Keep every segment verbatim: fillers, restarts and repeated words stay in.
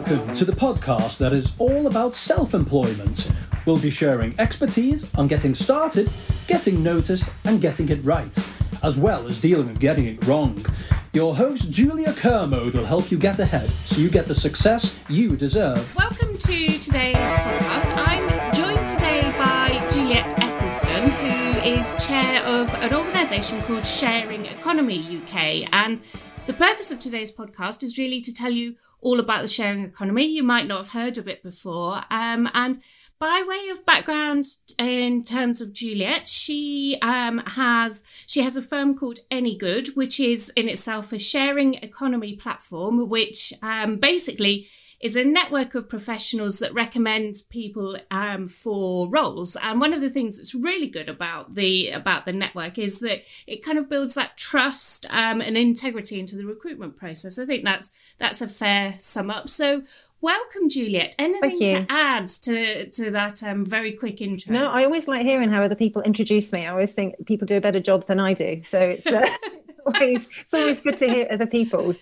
Welcome to the podcast that is all about self-employment. We'll be sharing expertise on getting started, getting noticed and getting it right, as well as dealing with getting it wrong. Your host, Julia Kermode, will help you get ahead so you get the success you deserve. Welcome to today's podcast. I'm joined today by Juliet Eccleston, who is chair of an organisation called Sharing Economy U K. And the purpose of today's podcast is really to tell you all about the sharing economy. You might not have heard of it before. Um, and by way of background, in terms of Juliet, she um, has she has a firm called Anygood, which is in itself a sharing economy platform, which um, basically is a network of professionals that recommend people um, for roles. And one of the things that's really good about the about the network is that it kind of builds that trust um, and integrity into the recruitment process. I think that's that's a fair sum up. So welcome, Juliet. Anything to add to, to that um, very quick intro? No, I always like hearing how other people introduce me. I always think people do a better job than I do. So it's... Uh... Always, it's always good to hear other people's.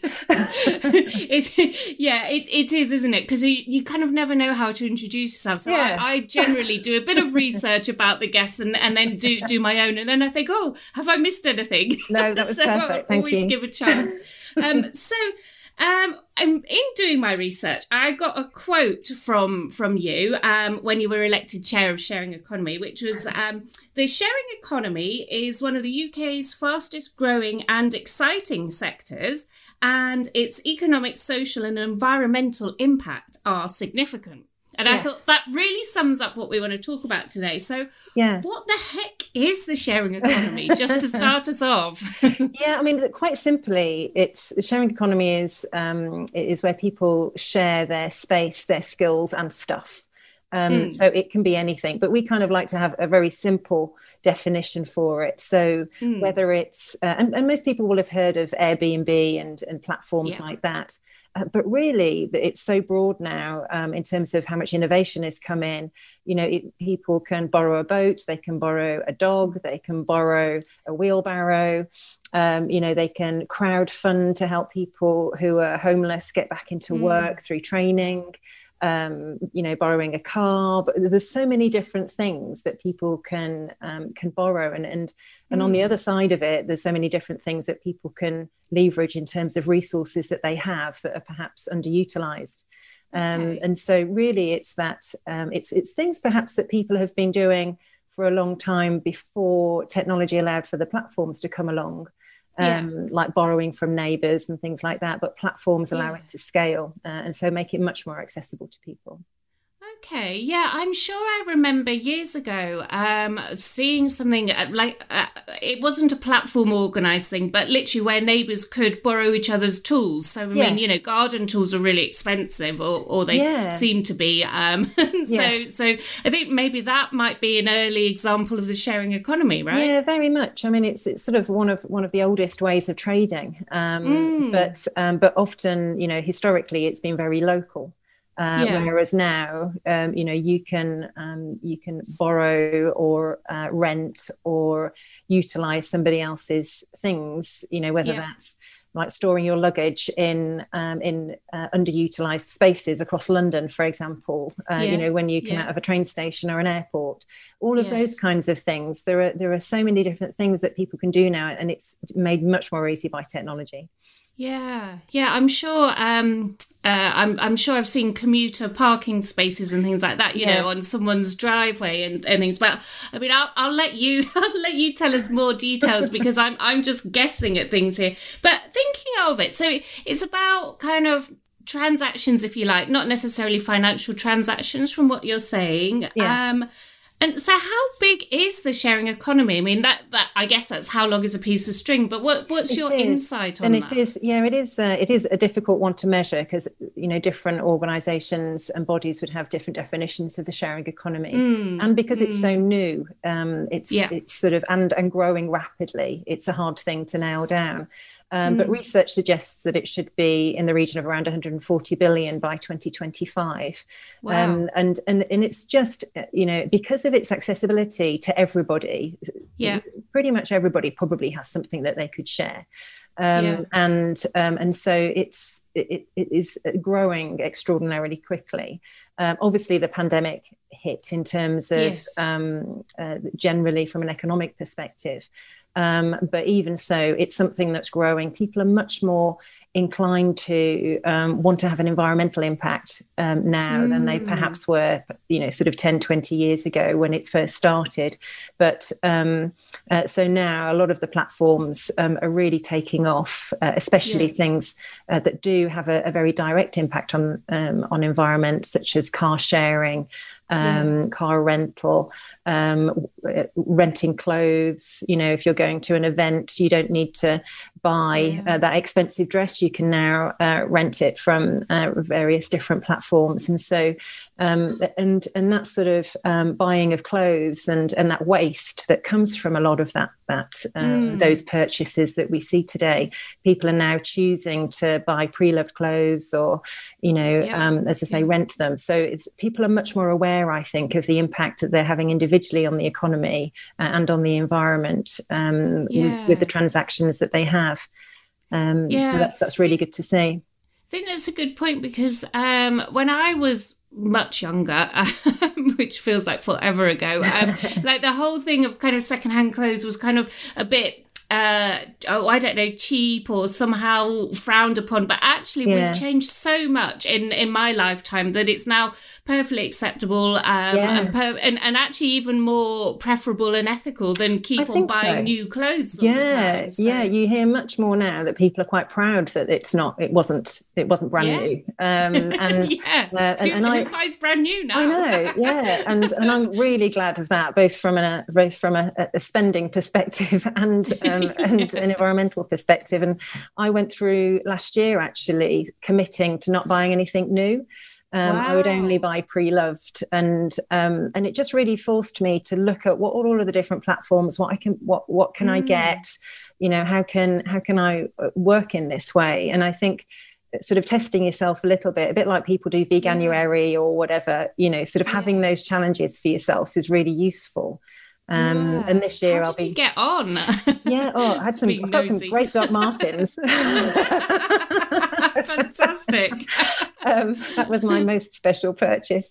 it, yeah, it, it is, isn't it? Because you, you kind of never know how to introduce yourself. So yeah. I, I generally do a bit of research about the guests and, and then do, do my own. And then I think, oh, have I missed anything? No, that was so perfect. Thank always you. give a chance. Um, so... Um, in doing my research, I got a quote from from you um, when you were elected chair of Sharing Economy, which was, um, the sharing economy is one of the U K's fastest growing and exciting sectors, and its economic, social and environmental impact are significant. And yes. I thought that really sums up what we want to talk about today. So yeah. What the heck is the sharing economy, just to start us off? Yeah, I mean, quite simply, it's the sharing economy is um, is where people share their space, their skills and stuff. Um, mm. So it can be anything, but we kind of like to have a very simple definition for it. So mm. whether it's, uh, and, and most people will have heard of Airbnb and, and platforms yeah. like that. Uh, but really, it's so broad now um, in terms of how much innovation has come in. You know, it, people can borrow a boat, they can borrow a dog, they can borrow a wheelbarrow. Um, you know, they can crowdfund to help people who are homeless get back into mm. work through training. Um, you know, borrowing a car, but there's so many different things that people can um, can borrow, and and and mm. on the other side of it, there's so many different things that people can leverage in terms of resources that they have that are perhaps underutilized. Um, okay. And so, really, it's that um, it's it's things perhaps that people have been doing for a long time before technology allowed for the platforms to come along. Um, yeah. Like borrowing from neighbours and things like that, but platforms allow yeah. it to scale uh, and so make it much more accessible to people. Okay, yeah, I'm sure I remember years ago um, seeing something like, uh, it wasn't a platform organised thing, but literally where neighbours could borrow each other's tools. So, I yes. mean, you know, garden tools are really expensive, or, or they yeah. seem to be. Um, so, yes. so I think maybe that might be an early example of the sharing economy, right? Yeah, very much. I mean, it's it's sort of one of one of the oldest ways of trading, um, mm. but um, but often, you know, historically, it's been very local. Uh, yeah. Whereas now, um, you know, you can um, you can borrow or uh, rent or utilize somebody else's things. You know, whether yeah. that's like storing your luggage in um, in uh, underutilized spaces across London, for example. Uh, yeah. You know, when you come yeah. out of a train station or an airport, all of yes. those kinds of things. There are there are so many different things that people can do now, and it's made much more easy by technology. Yeah, yeah, I'm sure. Um, uh, I'm I'm sure I've seen commuter parking spaces and things like that. You yes. know, on someone's driveway and, and things. But I mean, I'll I'll let you I'll let you tell us more details because I'm I'm just guessing at things here. But thinking of it, so it's about kind of transactions, if you like, not necessarily financial transactions, from what you're saying. Yes. Um, And so how big is the sharing economy? I mean, that, that I guess that's how long is a piece of string, but what, what's it your is. insight on and that? And it is, yeah, it is, uh, it is a difficult one to measure because, you know, different organisations and bodies would have different definitions of the sharing economy. Mm, and because mm. it's so new, um, it's, yeah. it's sort of, and, and growing rapidly, it's a hard thing to nail down. Um, Mm. But research suggests that it should be in the region of around one hundred forty billion by twenty twenty-five. Wow. Um, and, and, and it's just, you know, because of its accessibility to everybody, yeah. pretty much everybody probably has something that they could share. Um, yeah. and um, and so it's it, it is growing extraordinarily quickly. Um, obviously, the pandemic hit in terms of yes. um, uh, generally from an economic perspective. Um, but even so, it's something that's growing. People are much more inclined to um, want to have an environmental impact um, now mm. than they perhaps were, you know, sort of ten, twenty years ago when it first started. But um, uh, so now a lot of the platforms um, are really taking off, uh, especially yeah. things uh, that do have a, a very direct impact on um, on environment, such as car sharing, um, yeah. car rental, um, renting clothes. You know, if you're going to an event, you don't need to buy yeah. uh, that expensive dress. You can now uh, rent it from uh, various different platforms. And so, um, and and that sort of um, buying of clothes and and that waste that comes from a lot of that that um, mm. those purchases that we see today. People are now choosing to buy pre-loved clothes, or you know, yeah. um, as I say, yeah. rent them. So it's people are much more aware, I think, of the impact that they're having individually on the economy uh, and on the environment um, yeah. with, with the transactions that they have. Um, yeah. So that's that's really good to see. I think that's a good point, because um, when I was much younger, which feels like forever ago, um, like the whole thing of kind of secondhand clothes was kind of a bit, uh, oh, I don't know, cheap or somehow frowned upon. But actually, yeah. we've changed so much in, in my lifetime that it's now perfectly acceptable um, yeah. and, per- and and actually even more preferable and ethical than keep on buying so. new clothes all yeah, the time. So. Yeah, you hear much more now that people are quite proud that it's not, it wasn't, it wasn't brand yeah. new. Um, and yeah. uh, and, who, and I who buys brand new now? I know, yeah, and and I'm really glad of that, both from a both from a, a spending perspective and um, and an environmental perspective. And I went through last year actually committing to not buying anything new. Um, wow. I would only buy pre-loved, and um, and it just really forced me to look at what all of the different platforms, what I can, what what can mm. I get, you know, how can how can I work in this way? And I think sort of testing yourself a little bit, a bit like people do Veganuary yeah. or whatever, you know, sort of having yes. those challenges for yourself is really useful. Um, yeah. And this year How I'll did be you get on. Yeah, oh, I had some. I've got some great Doc Martens. Fantastic. um, that was my most special purchase.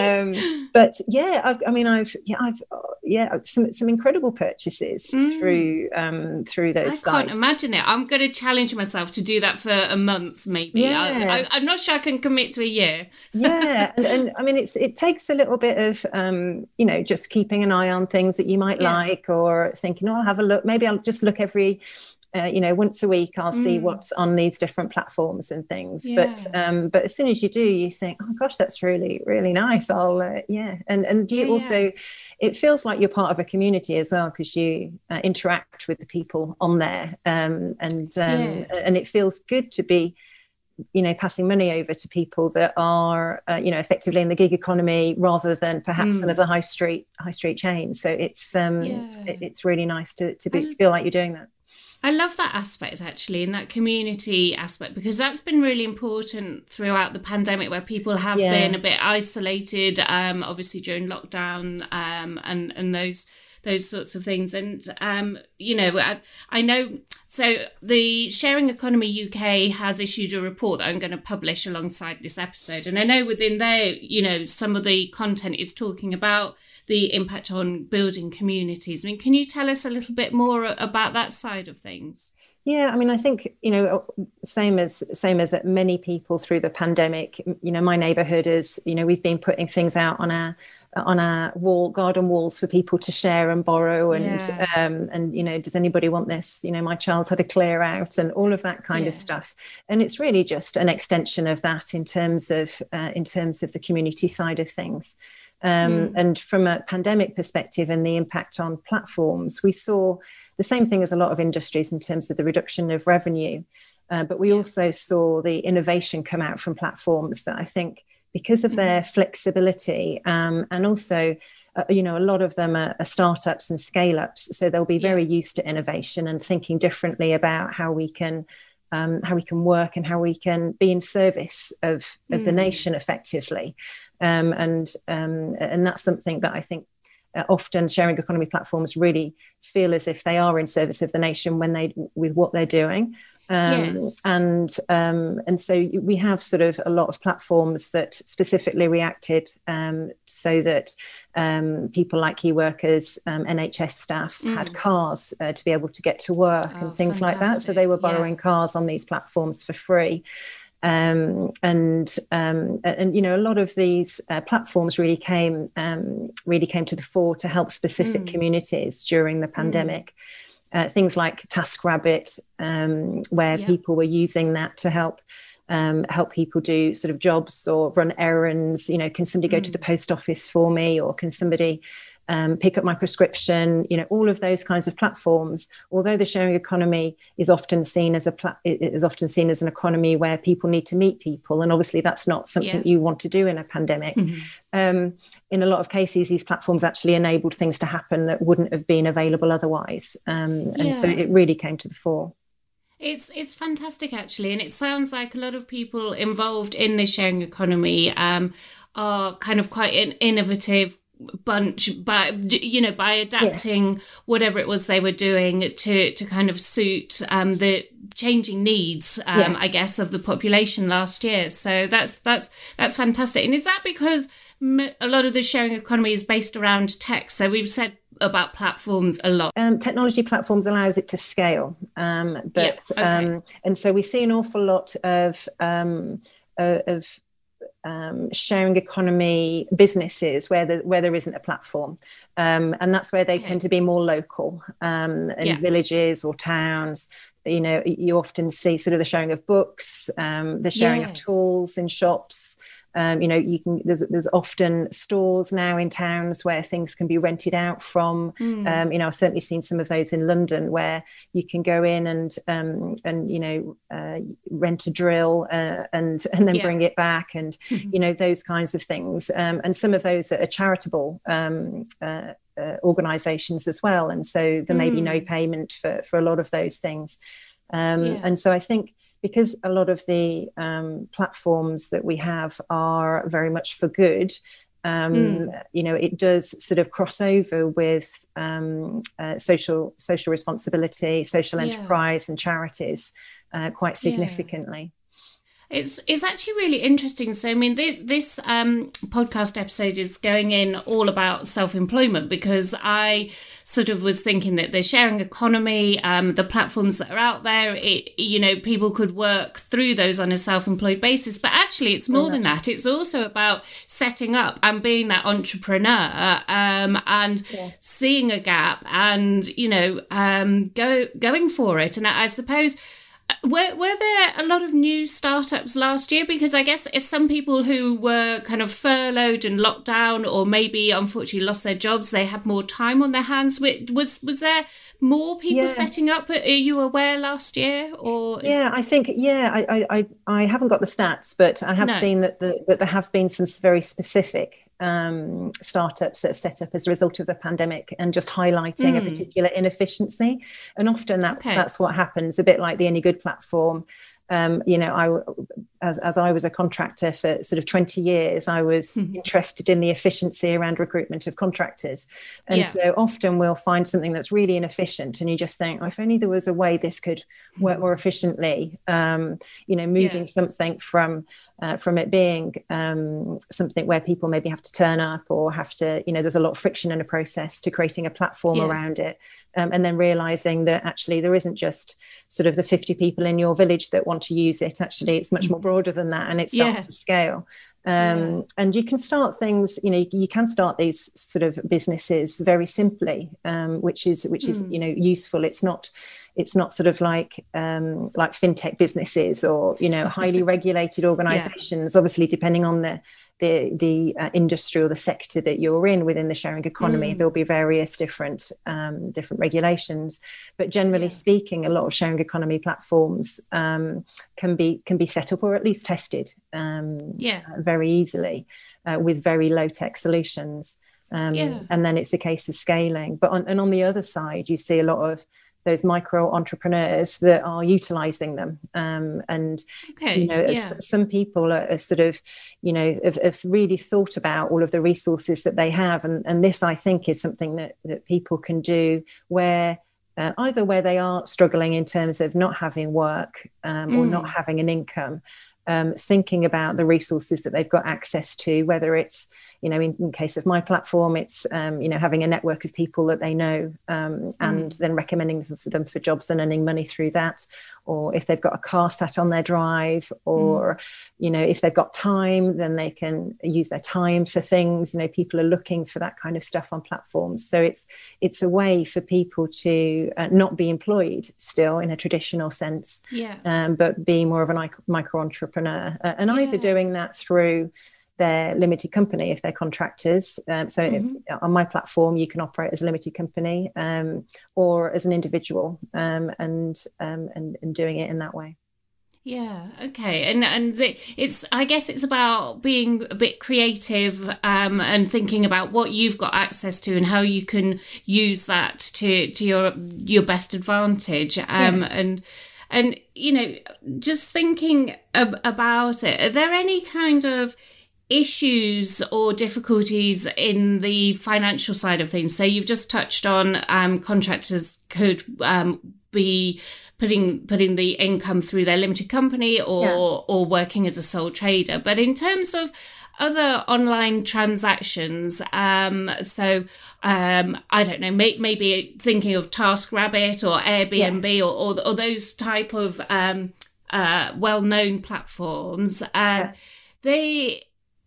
Um, but yeah, I've, I mean, I've yeah, I've yeah, some some incredible purchases mm. through um, through those. I sites. Can't imagine it. I'm going to challenge myself to do that for a month, maybe. Yeah. I, I, I'm not sure I can commit to a year. yeah, and, and I mean, it's it takes a little bit of um, you know, just keeping an eye on things that you might yeah. like, or thinking, oh, I'll have a look. Maybe I'll just look every. Uh, you know, once a week I'll mm. see what's on these different platforms and things. Yeah. But um, but as soon as you do, you think, oh gosh, that's really really nice. I'll uh, yeah, and and you yeah, also, yeah. it feels like you're part of a community as well, because you uh, interact with the people on there, um, and um, yes. and it feels good to be, you know, passing money over to people that are uh, you know, effectively in the gig economy rather than perhaps mm. some of the high street high street chains. So it's um, yeah. it, it's really nice to to be, feel like you're doing that. I love that aspect, actually, and that community aspect, because that's been really important throughout the pandemic, where people have yeah. been a bit isolated, um, obviously during lockdown, um, and, and those those sorts of things. And, um, you know, I, I know, so the Sharing Economy U K has issued a report that I'm going to publish alongside this episode. And I know within there, you know, some of the content is talking about the impact on building communities. I mean, can you tell us a little bit more about that side of things? Yeah, I mean, I think, you know, same as same as many people through the pandemic, you know, my neighbourhood is, you know, we've been putting things out on our on our wall, garden walls for people to share and borrow, and yeah. um, and you know, does anybody want this? You know, my child's had a clear out, and all of that kind yeah. of stuff. And it's really just an extension of that in terms of uh, in terms of the community side of things. Um, mm. And from a pandemic perspective and the impact on platforms, we saw the same thing as a lot of industries in terms of the reduction of revenue. Uh, but we also saw the innovation come out from platforms that I think, because of their flexibility um, and also uh, you know, a lot of them are, are startups and scale-ups, so they'll be very yeah. used to innovation and thinking differently about how we can um, how we can work and how we can be in service of of mm. the nation effectively, um, and um, and that's something that I think uh, often sharing economy platforms really feel as if they are in service of the nation when they with what they're doing. Um, yes. And um, and so we have sort of a lot of platforms that specifically reacted um, so that um, people like key workers, um, N H S staff mm. had cars uh, to be able to get to work oh, and things fantastic. Like that. So they were borrowing yeah. cars on these platforms for free. Um, and um, and you know, a lot of these uh, platforms really came um, really came to the fore to help specific mm. communities during the pandemic. Mm. Uh, things like TaskRabbit, um, where yeah. people were using that to help um, help people do sort of jobs or run errands. You know, can somebody go mm. to the post office for me, or can somebody um, pick up my prescription? You know, all of those kinds of platforms. Although the sharing economy is often seen as a pla- is often seen as an economy where people need to meet people, and obviously that's not something yeah. you want to do in a pandemic. Mm-hmm. Um, in a lot of cases, these platforms actually enabled things to happen that wouldn't have been available otherwise. Um, and yeah. so it really came to the fore. It's it's fantastic, actually. And it sounds like a lot of people involved in the sharing economy um, are kind of quite an innovative bunch by, you know, by adapting yes. whatever it was they were doing to, to kind of suit um, the changing needs, um, yes. I guess, of the population last year. So that's that's that's fantastic. And is that because a lot of the sharing economy is based around tech? So we've said about platforms a lot. Um, technology platforms allows it to scale, um, but yeah, okay. um, and so we see an awful lot of um, uh, of um, sharing economy businesses where the, where there isn't a platform, um, and that's where they okay. tend to be more local um, in yeah. villages or towns. You know, you often see sort of the sharing of books, um, the sharing yes. of tools in shops. Um, you know, you can. There's, there's often stores now in towns where things can be rented out from. Mm. Um, you know, I've certainly seen some of those in London where you can go in and um, and you know uh, rent a drill uh, and and then yeah. bring it back, and mm-hmm. you know, those kinds of things. Um, and some of those are charitable um, uh, uh, organisations as well, and so there may mm. be no payment for for a lot of those things. Um, yeah. And so I think, because a lot of the um, platforms that we have are very much for good, um, mm. you know, it does sort of cross over with um, uh, social social responsibility, social yeah. enterprise, and charities uh, quite significantly. Yeah. It's it's actually really interesting. So, I mean, th- this um, podcast episode is going in all about self-employment, because I sort of was thinking that the sharing economy, um, the platforms that are out there, it, you know, people could work through those on a self-employed basis. But actually, it's more than that. It's also about setting up and being that entrepreneur um, and yes. seeing a gap and, you know, um, go going for it. And I, I suppose... Were were there a lot of new startups last year? Because I guess it's some people who were kind of furloughed and locked down, or maybe unfortunately lost their jobs, they had more time on their hands. Was was there more people yeah. setting up? Are you aware last year? Or is... yeah, I think yeah, I I I haven't got the stats, but I have no. seen that the, that there have been some very specific um, startups that have set up as a result of the pandemic, and just highlighting mm. a particular inefficiency. And often that okay. that's what happens. A bit like the Any Good platform. Um, you know, I, as, as I was a contractor for sort of twenty years, I was mm-hmm. interested in the efficiency around recruitment of contractors. And yeah. so often we'll find something that's really inefficient, and you just think, oh, if only there was a way this could work more efficiently, um, you know, moving yeah. something from uh, from it being um, something where people maybe have to turn up or have to, you know, there's a lot of friction in a process, to creating a platform yeah. around it. Um, and then realizing that actually there isn't just sort of the fifty people in your village that want to use it. Actually, it's much more broader than that, and it starts yeah. to scale. Um, yeah. And you can start things, you know, you can start these sort of businesses very simply, um, which is which is mm. you know, useful. It's not it's not sort of like um, like fintech businesses or, you know, highly regulated organizations. Yeah. Obviously, depending on the the the uh, industry or the sector that you're in within the sharing economy, mm. there'll be various different um, different regulations. But generally yeah. speaking, a lot of sharing economy platforms um, can be can be set up or at least tested um, yeah. uh, very easily uh, with very low tech solutions. Um, yeah. And then it's a case of scaling. But on, and on the other side, you see a lot of those micro entrepreneurs that are utilizing them. Um, and, okay, you know, yeah. some people are, are sort of, you know, have, have really thought about all of the resources that they have. And, and this, I think, is something that, that people can do where uh, either where they are struggling in terms of not having work um, or mm. not having an income, um, thinking about the resources that they've got access to, whether it's, you know, in, in case of my platform, it's, um, you know, having a network of people that they know um, and mm. then recommending them for, them for jobs and earning money through that. Or if they've got a car sat on their drive, or, mm. you know, if they've got time, then they can use their time for things. You know, people are looking for that kind of stuff on platforms. So it's it's a way for people to uh, not be employed still in a traditional sense, yeah. um, but be more of a micro entrepreneur, uh, and yeah. either doing that through their limited company if they're contractors. Um, so mm-hmm. if, on my platform, you can operate as a limited company um, or as an individual um, and, um, and and doing it in that way. Yeah. Okay. And and it's I guess it's about being a bit creative um, and thinking about what you've got access to and how you can use that to to your your best advantage. Um, yes. And and you know, just thinking ab- about it. Are there any kind of issues or difficulties in the financial side of things? So you've just touched on um, contractors could um, be putting putting the income through their limited company or yeah. or working as a sole trader. But in terms of other online transactions, um, so um, I don't know, may, maybe thinking of TaskRabbit or Airbnb yes. or, or or those type of um, uh, well-known platforms, uh, yeah. they.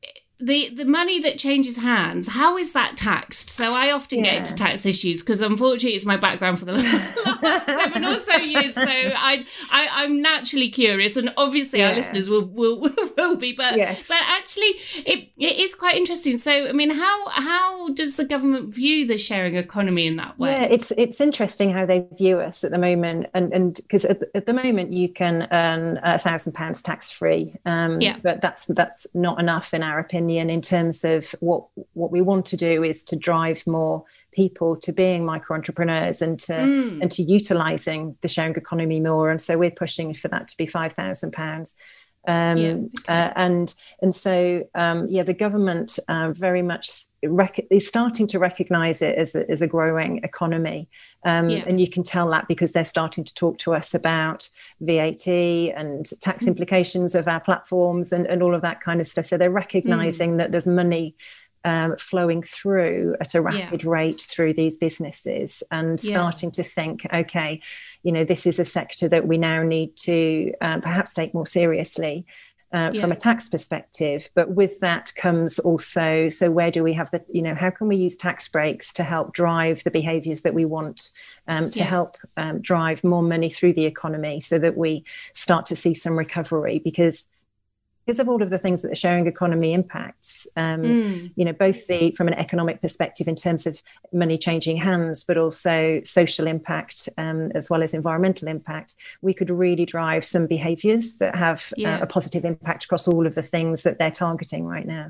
The the money that changes hands, how is that taxed? So I often yeah. get into tax issues because unfortunately it's my background for the last seven or so years. So I, I I'm naturally curious, and obviously yeah. our listeners will will will be. But yes. but actually it it is quite interesting. So I mean, how how does the government view the sharing economy in that way? Yeah, it's it's interesting how they view us at the moment, and and because at, at the moment you can earn a thousand pounds tax free. Um, yeah. But that's that's not enough in our opinion. In terms of what what we want to do is to drive more people to being micro entrepreneurs and to mm. and to utilizing the sharing economy more, and so we're pushing for that to be five thousand pounds. Um, yeah, okay. uh, and and so um, yeah, the government uh, very much rec- is starting to recognise it as a, as a growing economy, um, yeah. and you can tell that because they're starting to talk to us about V A T and tax mm. implications of our platforms and, and all of that kind of stuff. So they're recognising mm. that there's money Um, flowing through at a rapid yeah. rate through these businesses and yeah. starting to think, okay, you know, this is a sector that we now need to um, perhaps take more seriously uh, yeah. from a tax perspective. But with that comes also, so where do we have the, you know, how can we use tax breaks to help drive the behaviours that we want um, to yeah. help um, drive more money through the economy so that we start to see some recovery? Because Because of all of the things that the sharing economy impacts, um, mm. you know, both the from an economic perspective in terms of money changing hands, but also social impact um, as well as environmental impact, we could really drive some behaviours that have yeah. uh, a positive impact across all of the things that they're targeting right now.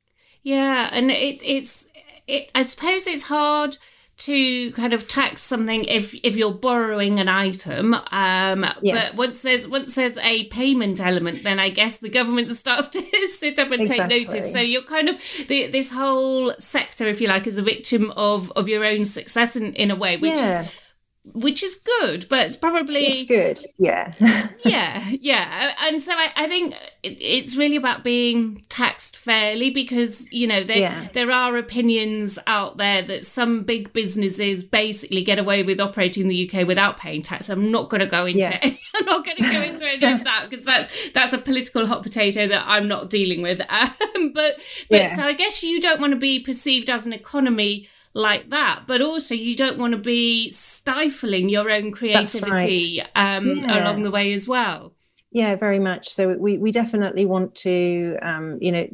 Yeah, and it, it's, it, I suppose it's hard to kind of tax something if if you're borrowing an item, um, yes. but once there's once there's a payment element, then I guess the government starts to sit up and exactly. take notice. So you're kind of the, this whole sector, if you like, is a victim of of your own success in, in a way, which yeah. is which is good, but it's probably it's good, yeah, yeah, yeah. And so I, I think it, it's really about being taxed fairly because you know there yeah. there are opinions out there that some big businesses basically get away with operating in the U K without paying tax. I'm not going to go into yes. it. I'm not going to go into any of that because that's that's a political hot potato that I'm not dealing with. Um, but but yeah. so I guess you don't want to be perceived as an economy like that, but also you don't want to be stifling your own creativity right. um, yeah. along the way as well. Yeah, very much. So we we definitely want to, um, you know,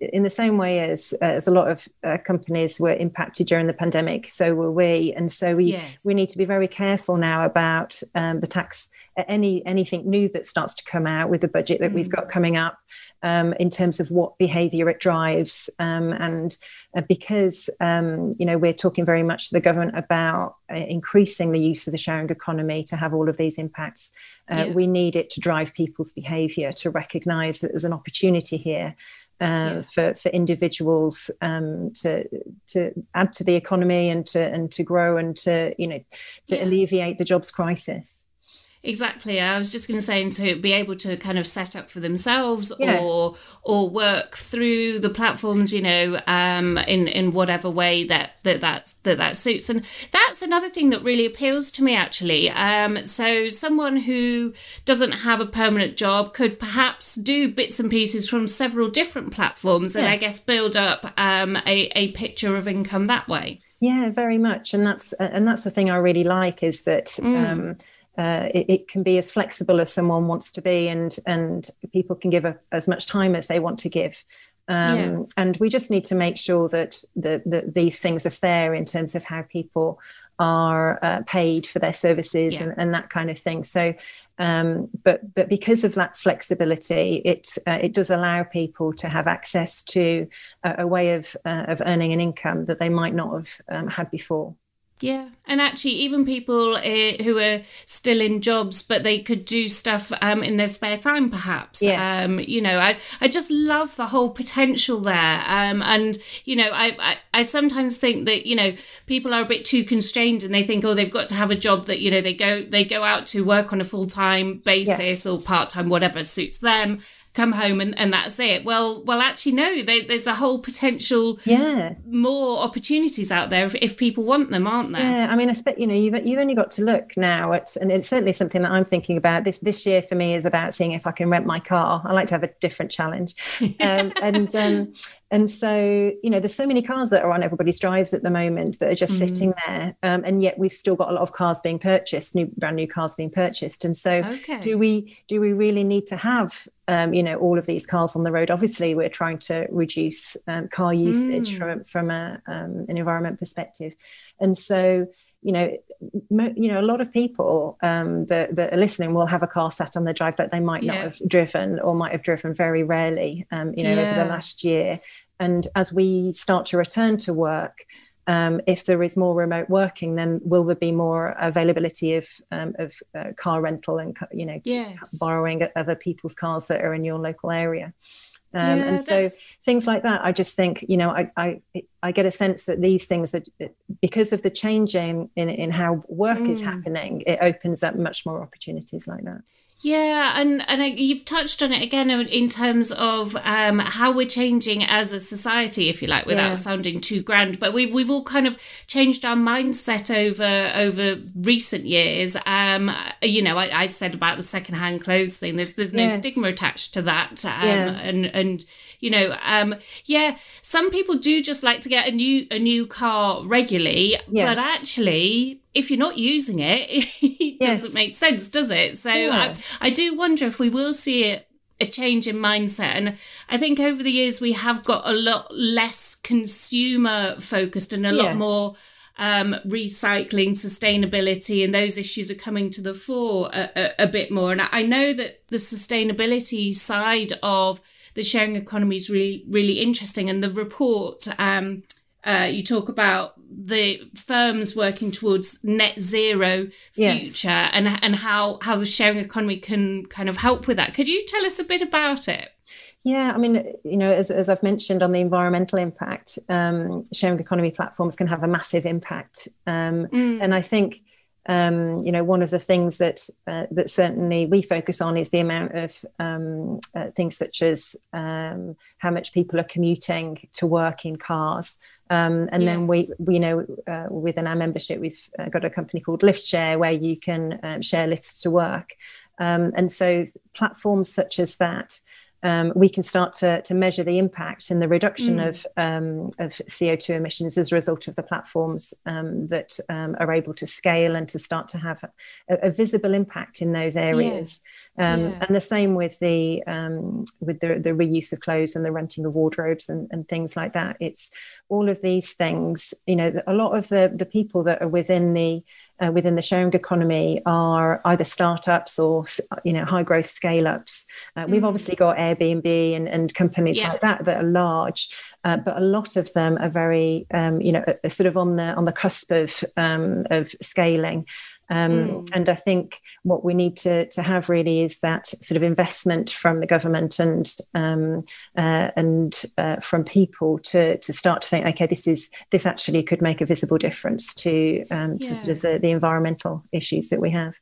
in the same way as uh, as a lot of uh, companies were impacted during the pandemic, so were we, and so we yes. we need to be very careful now about um, the tax, any anything new that starts to come out with the budget that mm. we've got coming up, um, in terms of what behaviour it drives, um, and uh, because um, you know we're talking very much to the government about uh, increasing the use of the sharing economy to have all of these impacts. Uh, yeah. We need it to drive people's behaviour, to recognise that there's an opportunity here uh, yeah. for for individuals um, to to add to the economy and to and to grow and to you know to yeah. alleviate the jobs crisis. Exactly. I was just going to say, and to be able to kind of set up for themselves yes. or or work through the platforms, you know, um, in in whatever way that that that's, that that suits. And that's another thing that really appeals to me, actually. Um, so someone who doesn't have a permanent job could perhaps do bits and pieces from several different platforms, and yes. I guess build up um, a a picture of income that way. Yeah, very much. And that's and that's the thing I really like, is that. Mm. Um, Uh, it, it can be as flexible as someone wants to be, and and people can give a, as much time as they want to give. Um, yeah. And we just need to make sure that the, the, these things are fair in terms of how people are uh, paid for their services yeah. and, and that kind of thing. So, um, but but because of that flexibility, it uh, it does allow people to have access to a, a way of uh, of earning an income that they might not have um, had before. Yeah, and actually even people uh, who are still in jobs, but they could do stuff um, in their spare time, perhaps. Yes. Um, you know, I, I just love the whole potential there. Um, and, you know, I, I, I sometimes think that, you know, people are a bit too constrained and they think, oh, they've got to have a job that, you know, they go they go out to work on a full-time basis yes. or part-time, whatever suits them. Come home and, and that's it. Well, well, actually, no, they, there's a whole potential, yeah, more opportunities out there if, if people want them, aren't there? Yeah, I mean, I expect, you know, you've you've only got to look now at, and it's certainly something that I'm thinking about. This this year for me is about seeing if I can rent my car. I like to have a different challenge, um, and um, and so you know, there's so many cars that are on everybody's drives at the moment that are just mm. sitting there, um, and yet we've still got a lot of cars being purchased, new brand new cars being purchased, and so okay. do we do we really need to have Um, you know, all of these cars on the road? Obviously, we're trying to reduce um, car usage mm. from from a, um, an environment perspective, and so you know, mo- you know, a lot of people um, that, that are listening will have a car sat on their drive that they might yeah. not have driven, or might have driven very rarely, um, you know, yeah. over the last year. And as we start to return to work, Um, if there is more remote working, then will there be more availability of um, of uh, car rental and, you know, yes. borrowing other people's cars that are in your local area? Um, yeah, and so that's... things like that, I just think, you know, I, I I get a sense that these things, are, because of the change in, in, in how work mm. is happening, it opens up much more opportunities like that. Yeah, and, and I, you've touched on it again in terms of um, how we're changing as a society, if you like, without yeah. sounding too grand. But we, we've all kind of changed our mindset over over recent years. Um, you know, I, I said about the secondhand clothes thing. There's there's no yes. stigma attached to that. Um, yeah. And and you know, um, yeah, some people do just like to get a new a new car regularly, yes. but actually, if you're not using it, it yes. doesn't make sense, does it? So yeah. I, I do wonder if we will see a, a change in mindset. And I think over the years we have got a lot less consumer focused and a yes. lot more um, recycling, sustainability, and those issues are coming to the fore a, a, a bit more. And I know that the sustainability side of the sharing economy is really, really interesting. And the report, um, uh, you talk about the firms working towards net zero future yes. and and how, how the sharing economy can kind of help with that. Could you tell us a bit about it? Yeah, I mean, you know, as, as I've mentioned on the environmental impact, um, sharing economy platforms can have a massive impact. Um, mm. And I think, um, you know, one of the things that uh, that certainly we focus on is the amount of um, uh, things such as um, how much people are commuting to work in cars. Um, and yeah. then we, we know uh, within our membership, we've uh, got a company called LiftShare where you can um, share lifts to work. Um, and so platforms such as that, um, we can start to, to measure the impact and the reduction mm. of, um, of C O two emissions as a result of the platforms um, that um, are able to scale and to start to have a, a visible impact in those areas. Um, yeah. And the same with the um, with the, the reuse of clothes and the renting of wardrobes and, and things like that. It's all of these things. You know, a lot of the the people that are within the uh, within the sharing economy are either startups or, you know, high growth scale ups. Uh, mm. We've obviously got Airbnb and, and companies yeah. like that that are large. Uh, but a lot of them are very, um, you know, sort of on the on the cusp of um, of scaling. Um, mm. And I think what we need to to have really is that sort of investment from the government and um, uh, and uh, from people to to start to think, okay, this is this actually could make a visible difference to um, yeah. to sort of the, the environmental issues that we have.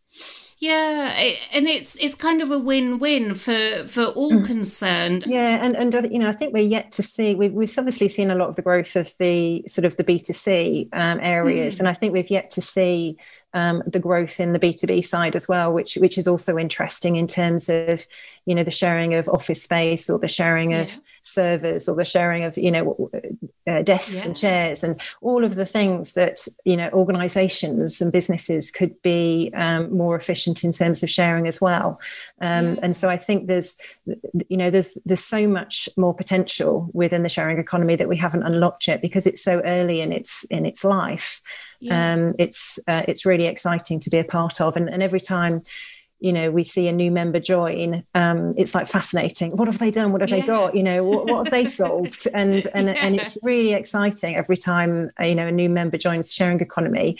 Yeah, it, and it's it's kind of a win-win for for all mm. concerned. Yeah, and and you know, I think we're yet to see. We've we've obviously seen a lot of the growth of the sort of the B two C um, areas, mm. and I think we've yet to see um, the growth in the B two B side as well, which which is also interesting in terms of, you know, the sharing of office space or the sharing of yeah. servers or the sharing of, you know, uh, desks yeah. and chairs and all of the things that, you know, organisations and businesses could be um, more efficient in terms of sharing as well. Um, yeah. And so I think there's, you know, there's there's so much more potential within the sharing economy that we haven't unlocked yet because it's so early in its in its life. Yes. Um, it's uh, it's really exciting to be a part of, and, and every time, you know, we see a new member join, um, it's like fascinating. What have they done? What have yeah. they got? You know, what, what have they solved? And and yeah. and it's really exciting every time, you know, a new member joins sharing economy,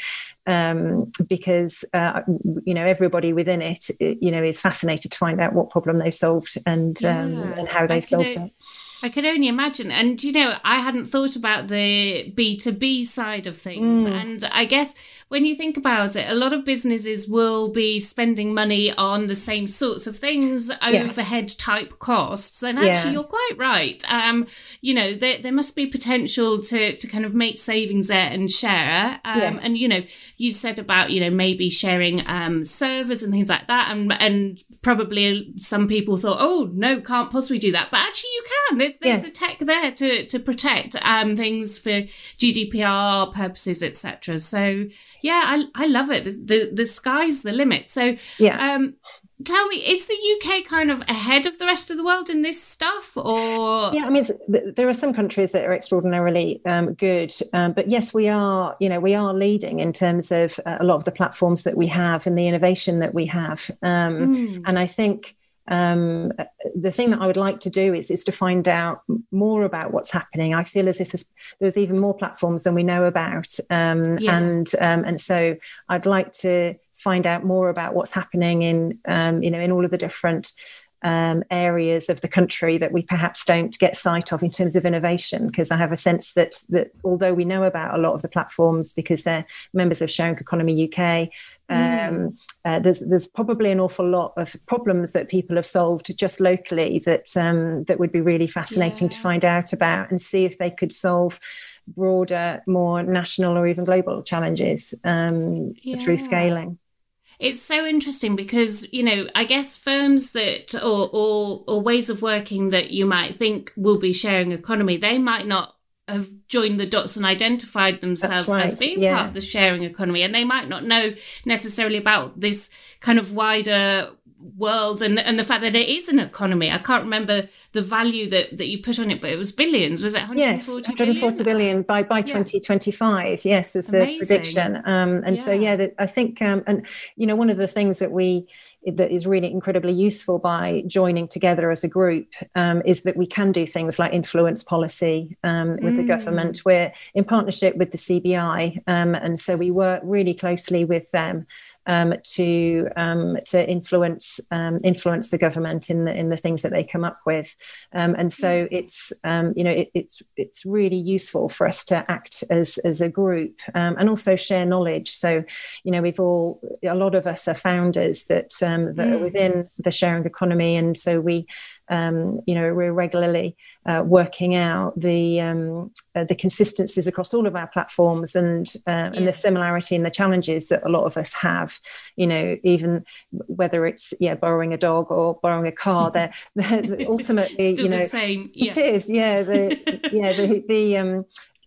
um, because uh, you know, everybody within it, you know, is fascinated to find out what problem they've solved and yeah. um, and how they've solved it. I could only imagine. And, you know, I hadn't thought about the B two B side of things. Mm. And I guess when you think about it, a lot of businesses will be spending money on the same sorts of things, yes. overhead type costs. And actually, yeah. you're quite right. Um, you know, there, there must be potential to, to kind of make savings there and share. Um, yes. And, you know, you said about, you know, maybe sharing um, servers and things like that. And, and probably some people thought, oh, no, can't possibly do that. But actually, you can. There's, there's yes. the tech there to, to protect um, things for G D P R purposes, et cetera. So, yeah, I I love it. The, the the sky's the limit. So yeah. Um, tell me, is the U K kind of ahead of the rest of the world in this stuff, or? Yeah, I mean, there are some countries that are extraordinarily um, good, um, but yes, we are. You know, we are leading in terms of uh, a lot of the platforms that we have and the innovation that we have. Um, mm. And I think. Um, the thing that I would like to do is, is to find out more about what's happening. I feel as if there's, there's even more platforms than we know about. Um, yeah. And um, and so I'd like to find out more about what's happening in, um, you know, in all of the different um, areas of the country that we perhaps don't get sight of in terms of innovation, because I have a sense that that although we know about a lot of the platforms because they're members of Sharing Economy U K, um, mm. uh, there's there's probably an awful lot of problems that people have solved just locally that um, that would be really fascinating yeah. to find out about and see if they could solve broader, more national or even global challenges um, yeah. through scaling. It's so interesting because, you know, I guess firms that or, or or ways of working that you might think will be sharing economy, they might not have joined the dots and identified themselves right. as being yeah. part of the sharing economy. And they might not know necessarily about this kind of wider world and, and the fact that it is an economy. I can't remember the value that, that you put on it, but it was billions. Was it one hundred forty yes, one hundred forty billion by, by yeah. twenty twenty-five. Yes, was the Amazing. prediction. Um, and yeah. so, yeah, the, I think, um, and, you know, one of the things that we, that is really incredibly useful by joining together as a group um, is that we can do things like influence policy um, with mm. the government. We're in partnership with the C B I, um, and so we work really closely with them um, to um, to influence um, influence the government in the in the things that they come up with. Um, and so it's um, you know it, it's it's really useful for us to act as as a group um, and also share knowledge. So you know we've all a lot of us are founders that. Um, Um, that mm. are within the sharing economy, and so we, um, you know, we're regularly uh, working out the um, uh, the consistencies across all of our platforms, and uh, yeah. and the similarity and the challenges that a lot of us have. You know, even whether it's yeah borrowing a dog or borrowing a car, they're, they're ultimately Still you know the same. Yeah. It is yeah the yeah the the um.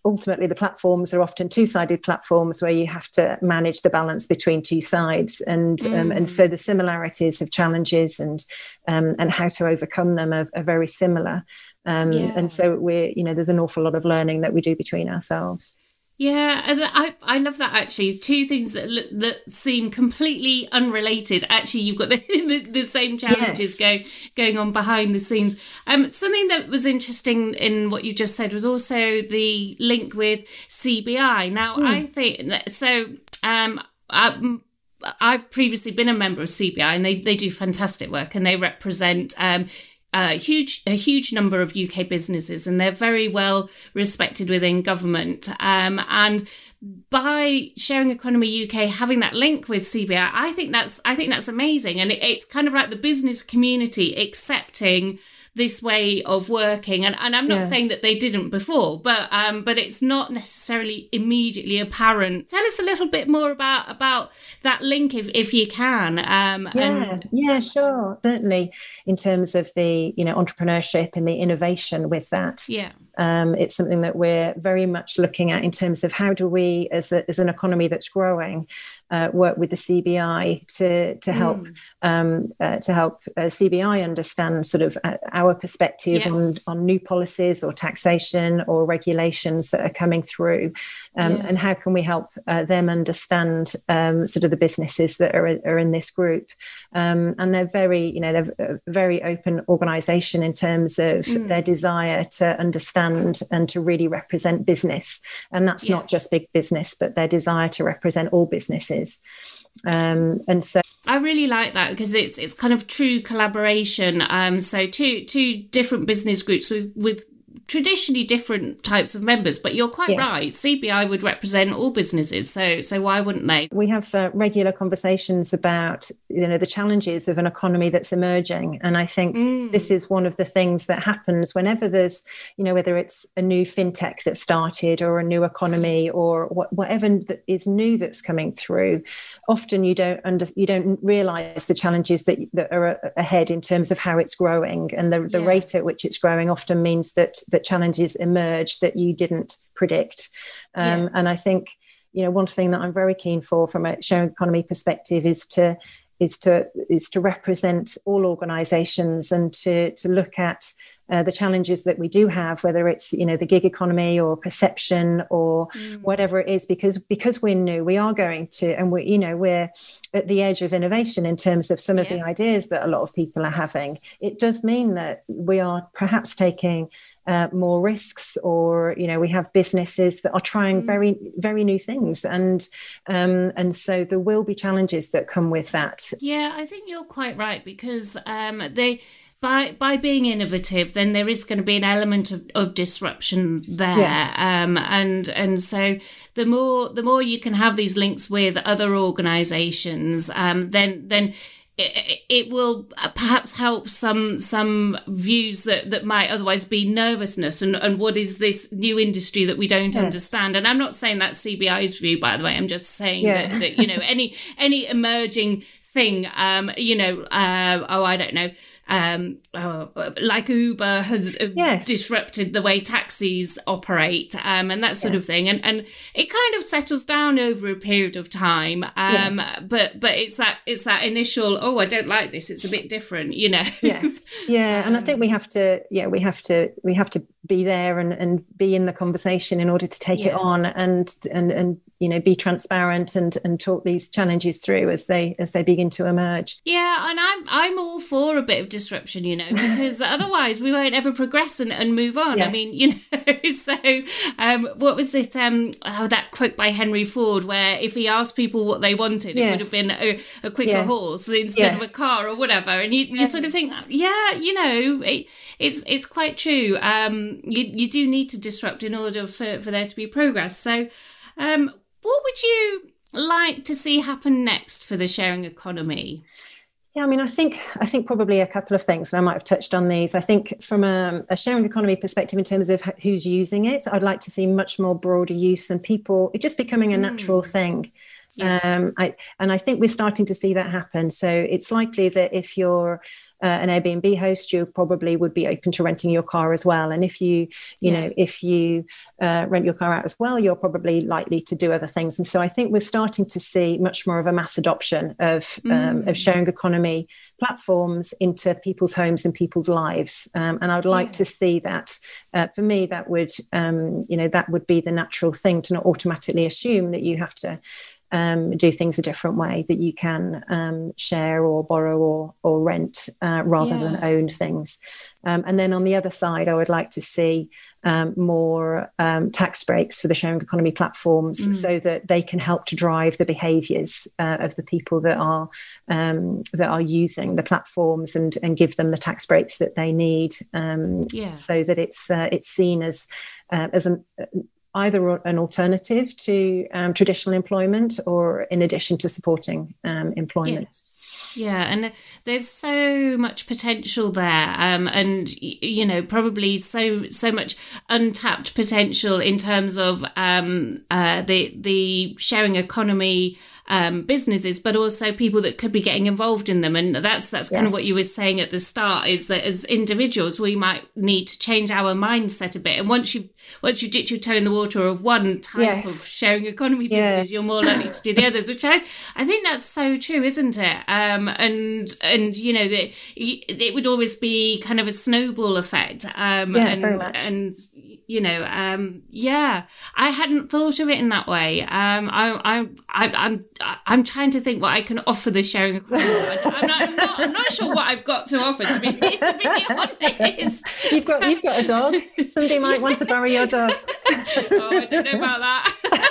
ultimately the platforms are often two-sided platforms where you have to manage the balance between two sides, and mm. um, and so the similarities of challenges and um, and how to overcome them are, are very similar. Um, yeah. And so we're, you know, there's an awful lot of learning that we do between ourselves. Yeah, I I love that actually. Two things that that seem completely unrelated. Actually, you've got the the, the same challenges yes. going going on behind the scenes. Um, something that was interesting in what you just said was also the link with C B I. Now, mm. I think so. Um, I, I've previously been a member of C B I, and they they do fantastic work, and they represent um. A huge, a huge number of U K businesses, and they're very well respected within government. Um, and by Sharing Economy U K having that link with C B I, I think that's, I think that's amazing. And it, it's kind of like the business community accepting this way of working. And, and I'm not yeah. saying that they didn't before, but um, but it's not necessarily immediately apparent. Tell us a little bit more about about that link, if, if you can. Um, yeah, and- yeah, sure. Certainly in terms of the, you know, entrepreneurship and the innovation with that. Yeah. Um, it's something that we're very much looking at in terms of how do we, as, a, as an economy that's growing, uh, work with the C B I to to help mm. um, uh, to help uh, C B I understand sort of uh, our perspective yeah. on on new policies or taxation or regulations that are coming through, um, yeah. and how can we help uh, them understand um, sort of the businesses that are are in this group, um, and they're very, you know, they're a very open organisation in terms of mm. their desire to understand and to really represent business, and that's yeah. not just big business, but their desire to represent all businesses. Um, and so I really like that because it's it's kind of true collaboration. Um, so two two different business groups with with traditionally different types of members, but you're quite yes. right. C B I would represent all businesses, so so why wouldn't they? We have uh, regular conversations about, you know, the challenges of an economy that's emerging, and I think mm. this is one of the things that happens whenever there's, you know, whether it's a new fintech that started or a new economy or what, whatever that is new that's coming through. Often you don't under, you don't realise the challenges that that are ahead in terms of how it's growing, and the, the yeah. rate at which it's growing often means that that challenges emerge that you didn't predict. Um, yeah. And I think, you know, one thing that I'm very keen for from a sharing economy perspective is to is to is to represent all organisations and to to look at uh, the challenges that we do have, whether it's, you know, the gig economy or perception or mm. whatever it is, because because we're new, we are going to, and we, you know, we're at the edge of innovation in terms of some yeah. of the ideas that a lot of people are having. It does mean that we are perhaps taking Uh, more risks, or, you know, we have businesses that are trying mm. very, very new things, and um, and so there will be challenges that come with that. Yeah, I think you're quite right, because um, they by by being innovative, then there is going to be an element of, of disruption there, yes. um, and and so the more the more you can have these links with other organisations, um, then then. It, it will perhaps help some some views that, that might otherwise be nervousness and, and what is this new industry that we don't yes. understand. And I'm not saying that's C B I's view, by the way. I'm just saying yeah. that, that, you know, any any emerging thing, um, you know, uh, oh, I don't know, um, oh, like Uber has yes. disrupted the way taxis operate, um, and that sort yeah. of thing. And and it kind of settles down over a period of time. Um, yes. But but it's that it's that initial, oh, I don't like this. It's a bit different, you know. Yes, yeah, and I think we have to, yeah, we have to we have to be there and, and be in the conversation in order to take yeah. it on and and and you know, be transparent and and talk these challenges through as they as they begin to emerge. Yeah, and I'm I'm all for a bit of disruption, you know, because otherwise we won't ever progress and, and move on. Yes. I mean, you know, so um, what was it? Um, oh, that quote by Henry Ford, where if he asked people what they wanted, yes. it would have been a, a quicker yeah. horse instead yes. of a car or whatever. And you, you sort of think, yeah, you know, it, it's it's quite true. Um, you you do need to disrupt in order for, for there to be progress. So, um, what would you like to see happen next for the sharing economy? Yeah, I mean, I think I think probably a couple of things, and I might have touched on these. I think from a, a sharing economy perspective, in terms of who's using it, I'd like to see much more broader use and people, it just becoming a natural mm. thing. Yeah. Um, I, and I think we're starting to see that happen. So it's likely that if you're uh, an Airbnb host, you probably would be open to renting your car as well. And if you, you yeah. know, if you uh, rent your car out as well, you're probably likely to do other things. And so I think we're starting to see much more of a mass adoption of mm. um, of sharing economy platforms into people's homes and people's lives. Um, and I would like yeah. to see that. Uh, for me, that would, um, you know, that would be the natural thing, to not automatically assume that you have to um, do things a different way, that you can um, share or borrow or or rent uh, rather yeah. than own things. Um, and then on the other side, I would like to see Um, more um, tax breaks for the sharing economy platforms mm. so that they can help to drive the behaviours uh, of the people that are um, that are using the platforms, and, and give them the tax breaks that they need, um, yeah. so that it's uh, it's seen as uh, as an either an alternative to um, traditional employment, or in addition to supporting um, employment. Yeah. Yeah, and there's so much potential there, um, and you know, probably so so much untapped potential in terms of um, uh, the the sharing economy um, businesses, but also people that could be getting involved in them. And that's that's kind yes. of what you were saying at the start, is that as individuals we might need to change our mindset a bit. And once you once you dip your toe in the water of one type yes. of sharing economy business, yeah. you're more likely to do the others, which I I think that's so true, isn't it? Um, and and you know, that it would always be kind of a snowball effect. Um, yeah, and, very much. And you know, um, yeah, I hadn't thought of it in that way. Um, I, I, I, I'm, I'm trying to think what I can offer the sharing economy. I'm not, I'm not, I'm not sure what I've got to offer. To be, to be honest, you've got, you've got a dog. Somebody might want to borrow your dog. Oh, I don't know about that.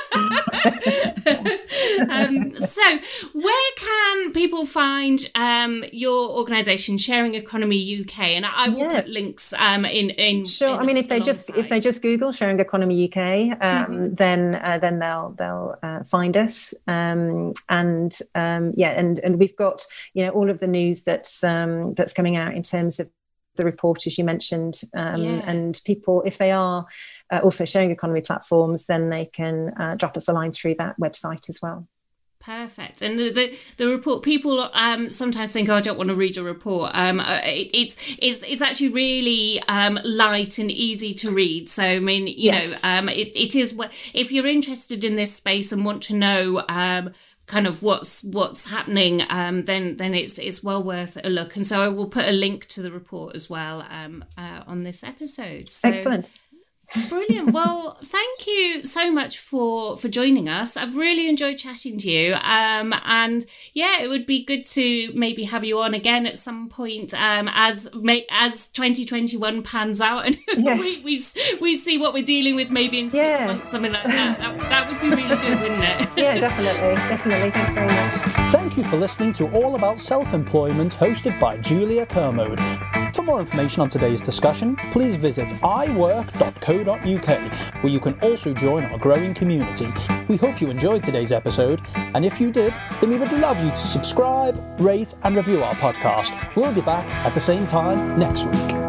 um, so, where can people find um, your organisation, Sharing Economy U K? And I, I will yeah. put links um, in. in sure. In I mean, if they just if they just Google Sharing Economy U K, um, mm-hmm. then uh, then they'll they'll uh, find us. Um, and um, yeah, and and we've got, you know, all of the news that's um, that's coming out in terms of the report, as you mentioned, um, yeah. and people, if they are uh, also sharing economy platforms, then they can uh, drop us a line through that website as well. Perfect. And the the, the report, people um, sometimes think, oh, I don't want to read your report. Um, it, it's it's it's actually really um, light and easy to read. So I mean, you yes. know, um, it, it is, if you're interested in this space and want to know um, kind of what's what's happening, um, then then it's it's well worth a look. And so I will put a link to the report as well um, uh, on this episode. So, excellent. Brilliant. Well, thank you so much for for joining us. I've really enjoyed chatting to you, um and yeah, it would be good to maybe have you on again at some point um as as twenty twenty-one pans out, and yes. we, we we see what we're dealing with maybe in six yeah. months, something like that. that that would be really good, wouldn't it? Yeah, definitely definitely Thanks very much. Thank you for listening to All About Self-Employment, hosted by Julia Kermode. For more information on today's discussion, please visit i work dot co dot u k, where you can also join our growing community. We hope you enjoyed today's episode, and if you did, then we would love you to subscribe, rate and review our podcast. We'll be back at the same time next week.